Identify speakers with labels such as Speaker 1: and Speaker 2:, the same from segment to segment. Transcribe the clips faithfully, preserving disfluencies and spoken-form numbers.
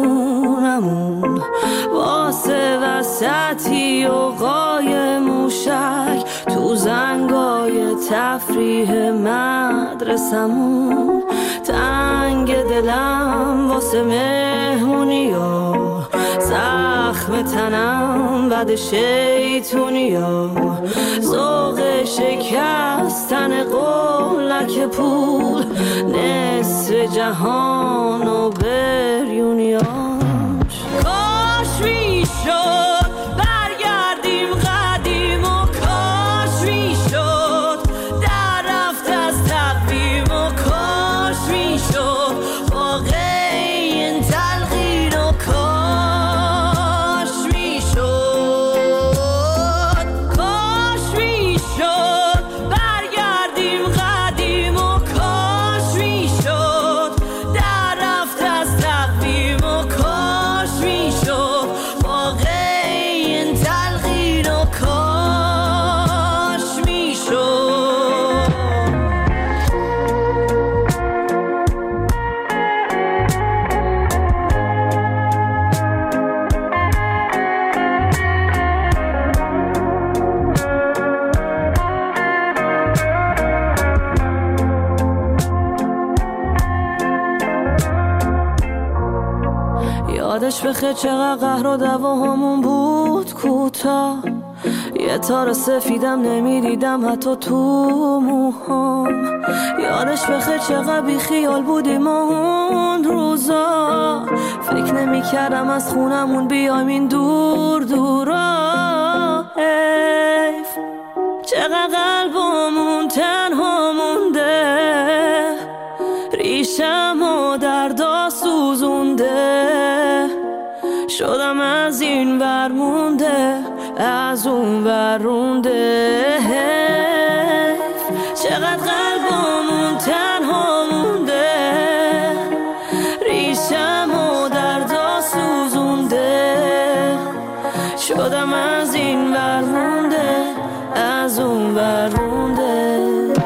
Speaker 1: خونمون واسه وسطی و قای موشک تو زنگای تفریح مدرسمون. تنگ دلم واسه مهمونی و زخم تنم بد شیطونی و ذوق شکستن قولک پول نصف جهان و بریونیاش. کاش میشد برگردیم قدیم و کاش میشد در رفت از تقویم و کاش میشد واقع این تلقین و کاش میشد. کاش میشد برگردیم قدیم و کاش میشد در رفت از تقویم و کاش میشد واقع این تلقین و کاش میشد. یادش بخیر چقدر قهر و دعواهامون بود کوتاه. یه تار سفیدم نمیدیدم حتی تو موهام. یادش بخیر چقدر بی خیال بودیم اون روزا. فکر نمی کردم از خونمون بیایم این دور دورا. حیف چقدر قلبمون تنها مونده. ریشم و دردا سوزونده. شدم از این ور مونده از اون ور رونده. چقدر قلبمون تنها مونده. ریشم و دردا سوزونده. شدم از این ور مونده از اون ور رونده.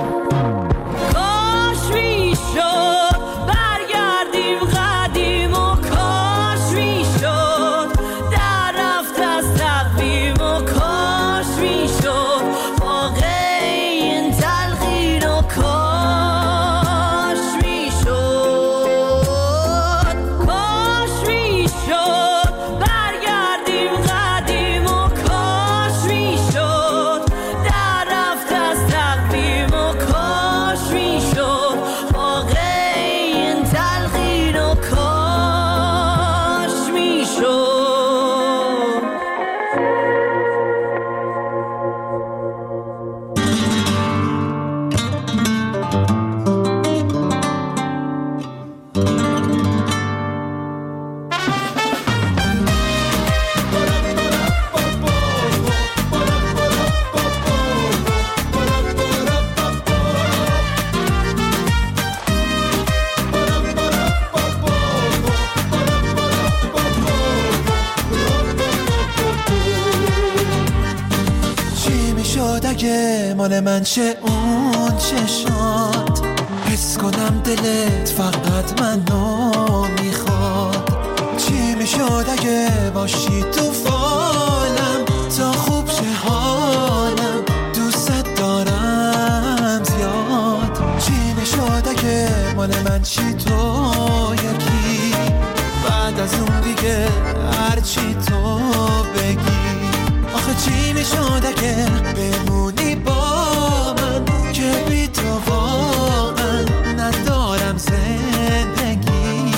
Speaker 2: مال من چه اون چشات حس کنم دلت فقط منو میخواد. چی میشد اگه باشی تو فالم تا خوب شه حالم. دوست دارم زیاد. چی میشد اگه مال من چی تو یکی بعد از اون دیگه هرچی تو بگی. آخه چی میشد اگه بمونی با من که بی تو واقعا ندارم زندگی.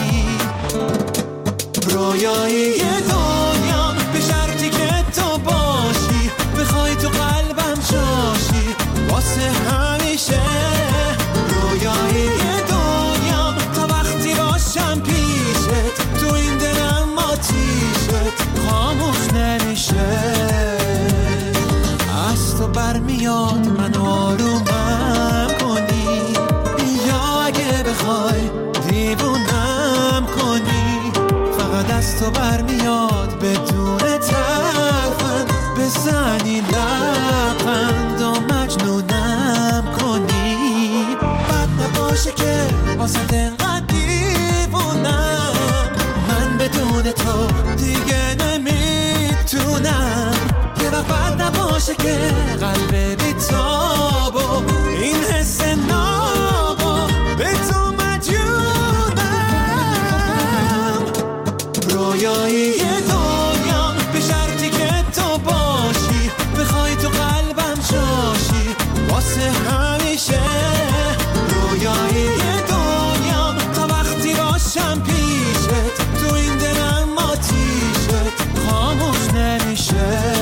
Speaker 2: رویایی دنیام به شرطی که تو باشی بخوای تو قلبم جاشی واسه همیشه. رویایی دنیام تا وقتی باشم پیشت تو این دلم آتیشت خاموش نمیشه. از تو برمیاد من آرومم کنی یا اگه بخوای دیوونم کنی. فقط از تو برمیاد بدون ترفند بزنی لبخند و مجنونم کنی. بد نباشه که واسه دنقدر دیوونم من بدون بدون تو دیگه نمیتونم. یه وقت بد نباشه که قلب بیتاب و این حس نابا به تو مجنونم. رویایی دنیام به شرطی که تو باشی، بخوای تو قلبم جاشی واسه همیشه. رویایی دنیام تا وقتی باشم پیشت، تو این دلم آتیشت خاموش نمیشه.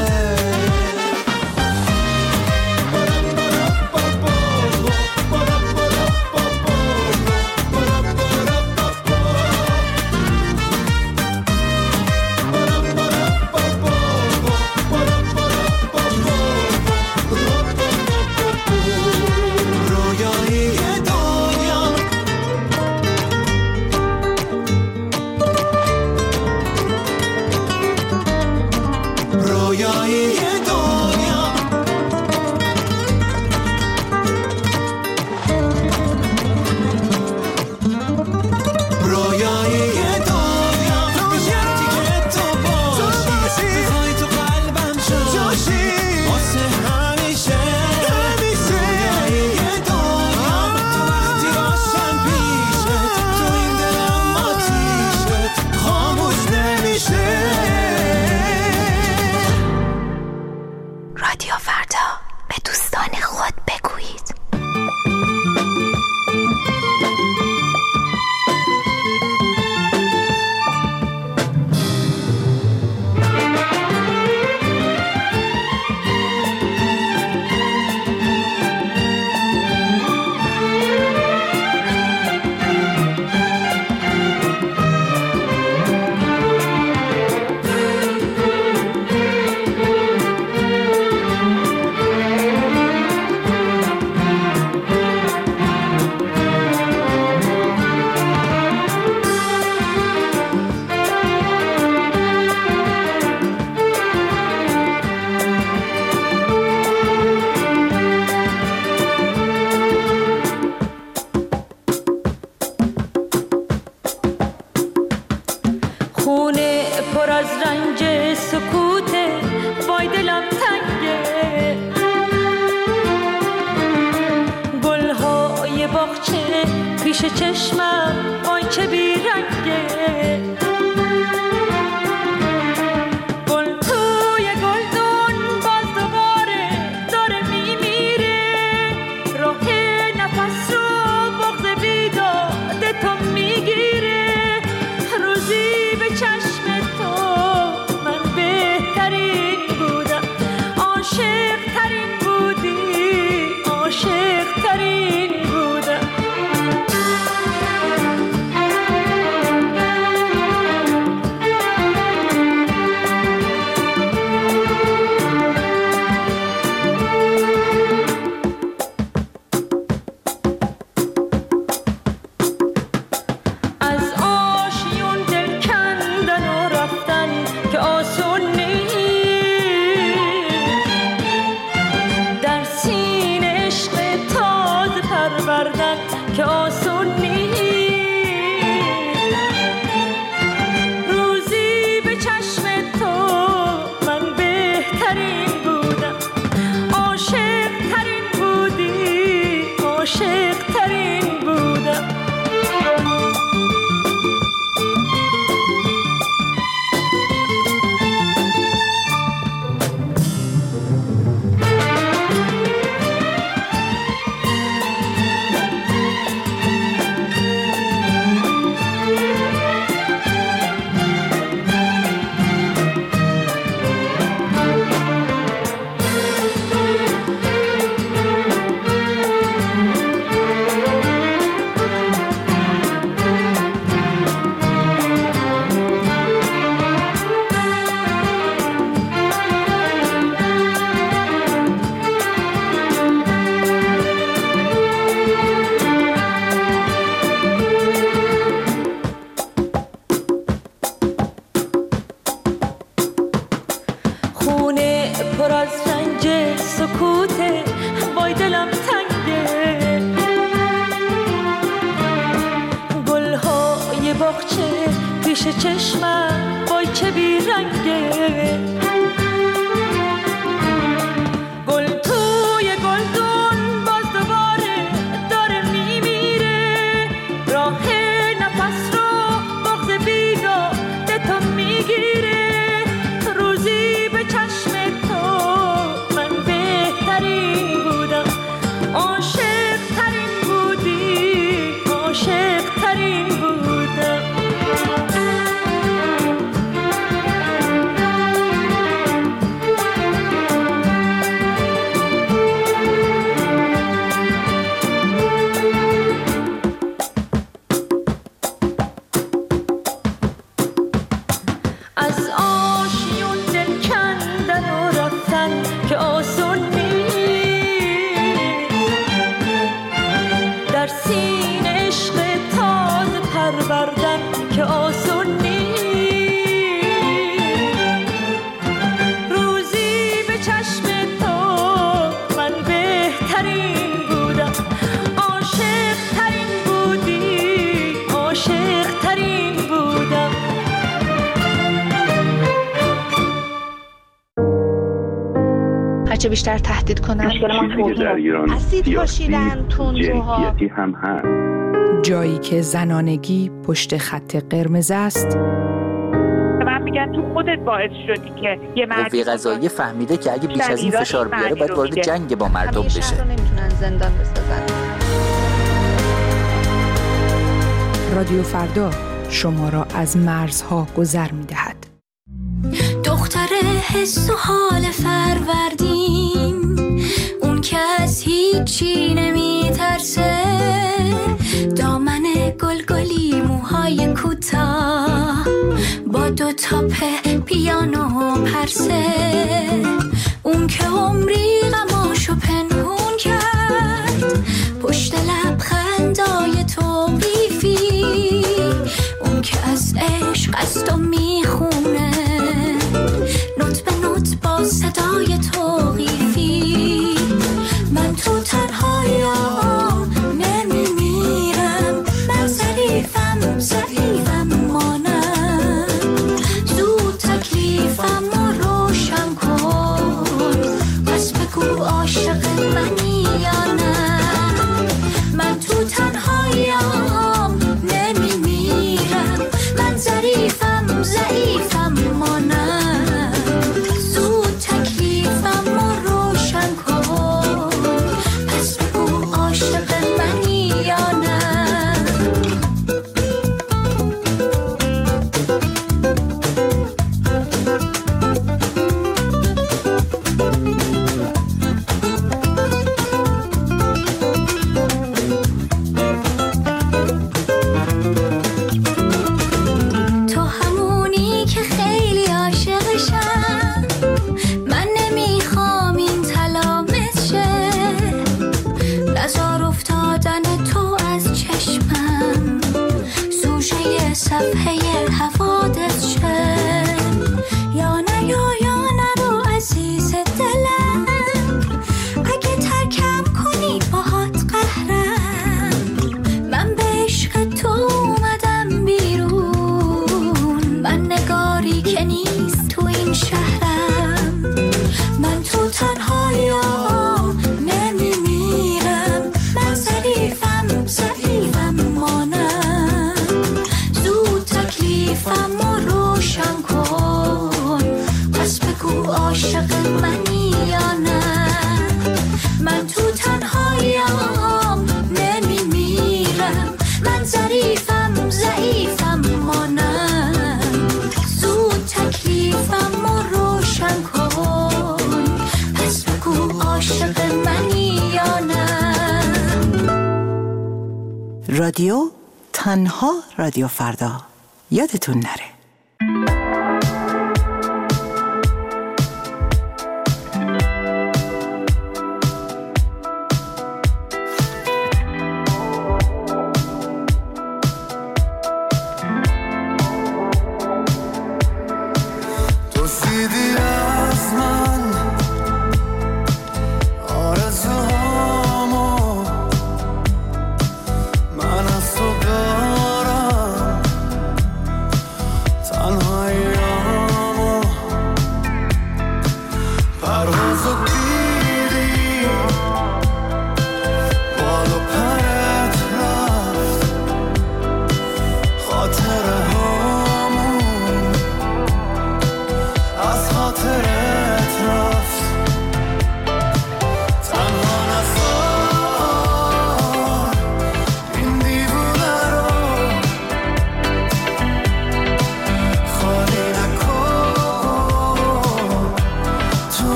Speaker 1: باغچه پیش چشمم وای چه بیرنگه. گل توی گلدون باز دوباره داره میمیره، راه نفس رو بغض بیداده تو میگیره. روزی به چشم تو من بهترین بودم، عاشق ترین بودی، عاشق ترین بودم. از آشیون دل کندن و رفتن که آسون نیست، در سینه عشق تازه پروردن که آسون نیست. روزی به چشم تو من بهترین بودم، عاشق ترین بودی، عاشق ترین بودم.
Speaker 3: هرچه بیشتر تهدید کنن
Speaker 4: چیزی در ایران
Speaker 3: اسید پاشیدن تندروها،
Speaker 4: جنسیتی هم هست.
Speaker 5: جایی که زنانگی پشت خط قرمز است.
Speaker 6: من میگن تو خودت باعث شدی که یه مرد
Speaker 7: قوه قضاییه فهمیده که اگه بیش از این فشار بیاره باید وارد جنگ با مردم بشه.
Speaker 3: شهر رو نمیتونن زندان بسازن.
Speaker 5: رادیو فردا شما را از مرزها گذر می‌دهد.
Speaker 1: دختر حس و حال فروردین، اون که از هیچی نمی ترسه، دامن گلگلی موهای کوتاه با دو تاپ پیانو پرسه، اون که عمری غماشو پنهون کرد پشت لبخندای توقیفی، اون که از عشق است و میخونه نوت به نوت با صدای توقیفی. من تو تنهاییم نمیمیرم، من ضعیفم ضعیفم مانم، زود تکلیفم رو روشن کن، پس بگو عاشق منی یا نه. من تو تنهاییم نمیمیرم، من ضعیفم ضعیفم مانم، زود تکلیفم رو روشن کن، پس بگو عاشق منی یا نه. تو همونی که خیلی عاشقشم، من نمیخوام این تلامت شه، نزار افتادن تو از چشمم سوژه صفحه حوادث شه. یا نه یا یا نرو عزیز دلم، اگه ترکم کنی باهات قهرم، من به عشق تو اومدم بیرون، من نگاری که نیست تو این شهرم. من تو تنهاییم نمیمیرم، من ضعیفم ضعیفم مانم، زود تکلیفم رو روشن کن، پس بگو عاشق منی یا نه. من تو تنهاییم نمیمیرم، من ضعیفم ضعیفم مانم، زود تکلیفم رو روشن کن، پس بگو عاشق منی یا نه.
Speaker 8: رادیو تنها رادیو فردا، یادتون نره.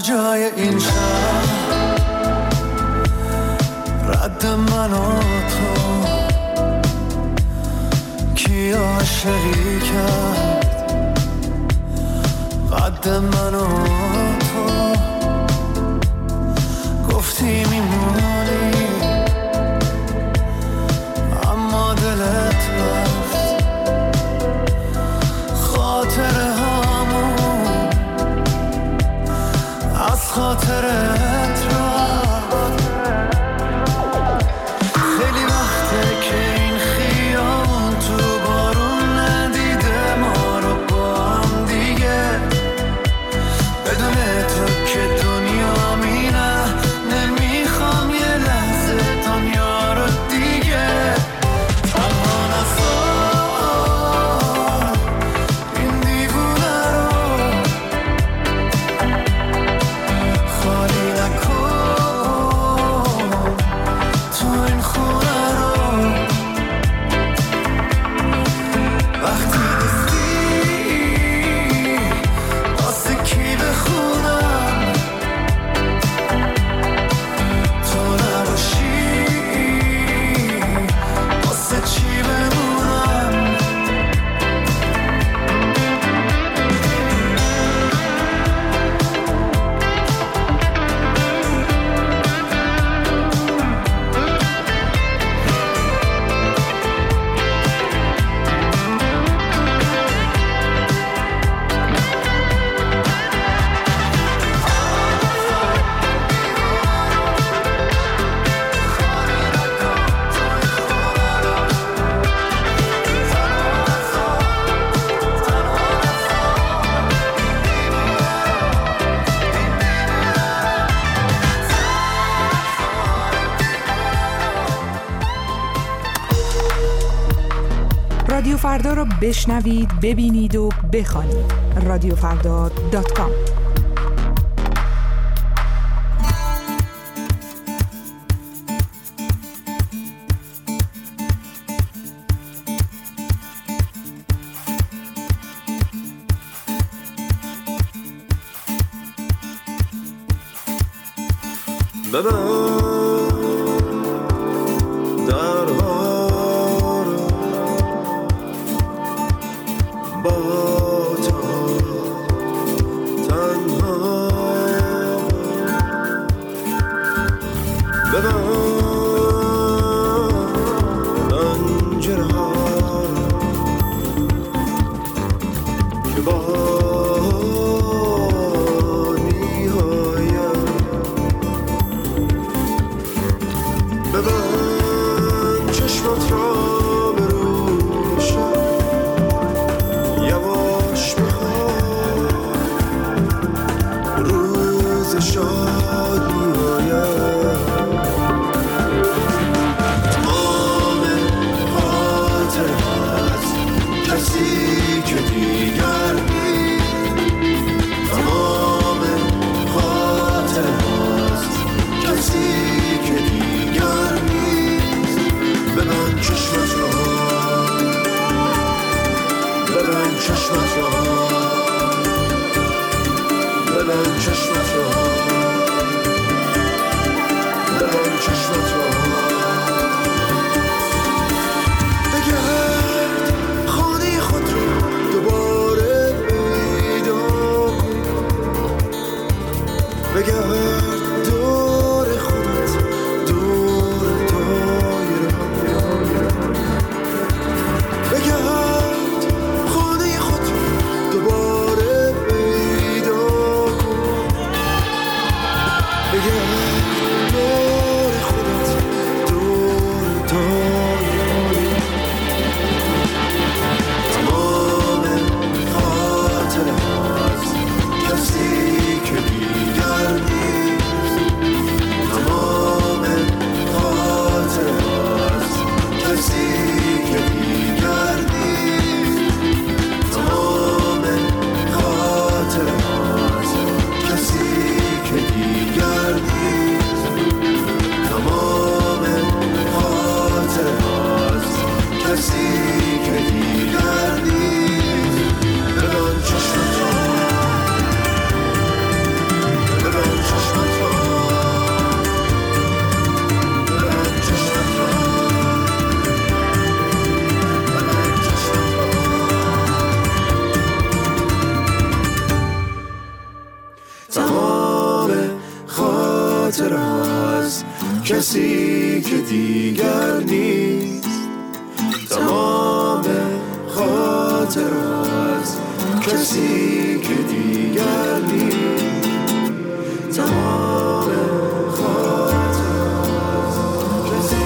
Speaker 2: کجای این شهر رد من و تو کی عاشقی کرد قد من و تو گفتی میمونی اما دلت رفت خاطر همون از خاطرت رفت خیلی وقته که این خیابون تو بارون ندیده ما رو با هم دیگه بدون تو که دنیا مینه نمیخوام یه لحظه دنیا رو دیگه تنها نسار این دیوونه رو خالی نکن تو این خونه رو وقتی نیستی واسه کی بخونم تو نباشی واسه چی بمونم
Speaker 5: رادیو فردا رو بشنوید، ببینید و بخوانید. رادیو فردا دات کام.
Speaker 9: خاطره از کسی که دیگر نیست، تمام خاطره از کسی که دیگر نیست، تمام خاطره از کسی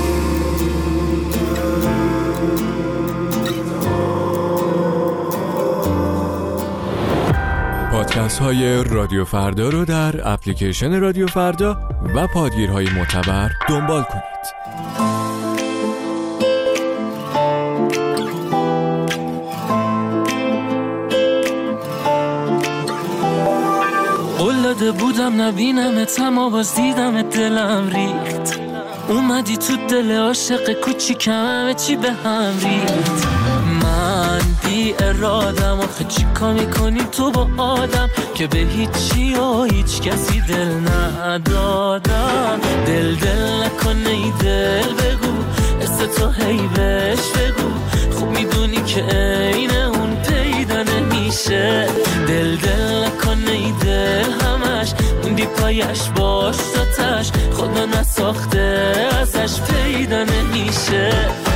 Speaker 10: پادکست های رادیو فردا رو در اپلیکیشن رادیو فردا و پادگیرهای معتبر دنبال کنید.
Speaker 11: قول داده بودم نبینمت اما باز دیدمت دلم ریخت، اومدی تو دل عاشق کوچیکم همه چی به هم ریخت. من بی ارادم آخه چیکار میکنی تو با آدم که به هیچی و هیچ کسی دل ندادم. دل دل نکنه ای دل بگو اسم تو هی بهش بگو، خوب میدونی که عین اون پیدا نمیشه. دل دل نکنه ای دل همش موندی پایش باش تاتش، خدا نساخته ازش پیدا نمیشه.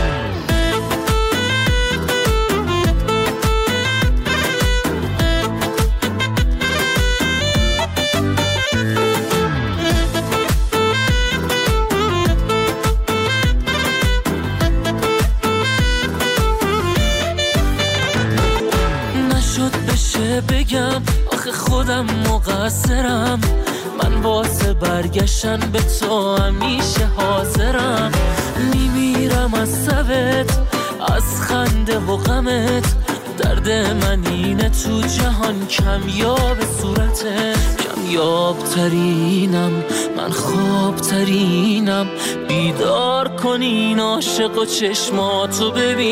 Speaker 11: بگم آخه خودم مقصرم، من واسه برگشتن به تو همیشه حاضرم. میمیرم از سبت از خنده و غمت، درد من اینه تو جهان کمیاب صورته. کمیاب ترینم من خواب ترینم، بیدار کنین عاشق و چشماتو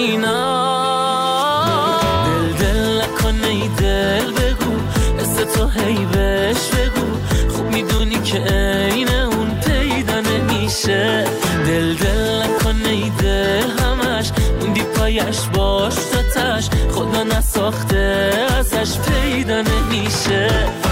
Speaker 11: ببینم. دل دل نکنه ای دل بگو اسم تو هی بهش بگو، خوب میدونی که عین اون پیدا نمیشه. دل دل نکنه ای دل همش موندی پایش باش تاتش، خدا نساخته ازش پیدا نمیشه.